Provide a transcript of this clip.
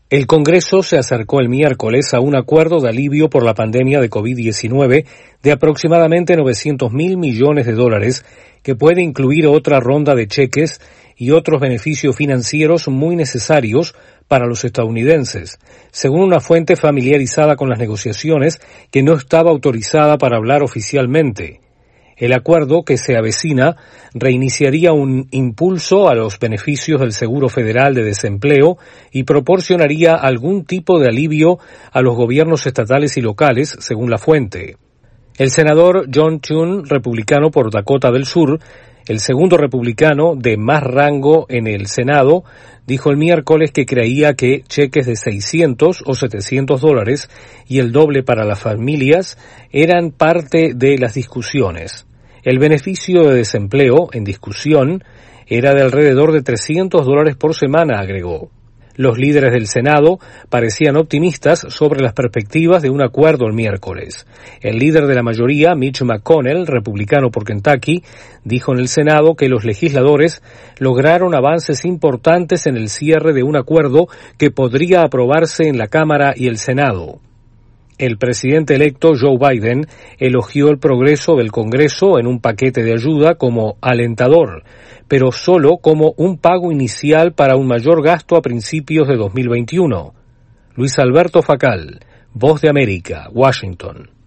El Congreso se acercó el miércoles a un acuerdo de alivio por la pandemia de COVID-19 de aproximadamente $900.000 millones, que puede incluir otra ronda de cheques y otros beneficios financieros muy necesarios para los estadounidenses, según una fuente familiarizada con las negociaciones que no estaba autorizada para hablar oficialmente. El acuerdo que se avecina reiniciaría un impulso a los beneficios del Seguro Federal de Desempleo y proporcionaría algún tipo de alivio a los gobiernos estatales y locales, según la fuente. El senador John Thune, republicano por Dakota del Sur, el segundo republicano de más rango en el Senado, dijo el miércoles que creía que cheques de $600 o $700 y el doble para las familias eran parte de las discusiones. El beneficio de desempleo en discusión era de alrededor de $300 por semana, agregó. Los líderes del Senado parecían optimistas sobre las perspectivas de un acuerdo el miércoles. El líder de la mayoría, Mitch McConnell, republicano por Kentucky, dijo en el Senado que los legisladores lograron avances importantes en el cierre de un acuerdo que podría aprobarse en la Cámara y el Senado. El presidente electo Joe Biden elogió el progreso del Congreso en un paquete de ayuda como alentador, pero solo como un pago inicial para un mayor gasto a principios de 2021. Luis Alberto Facal, Voz de América, Washington.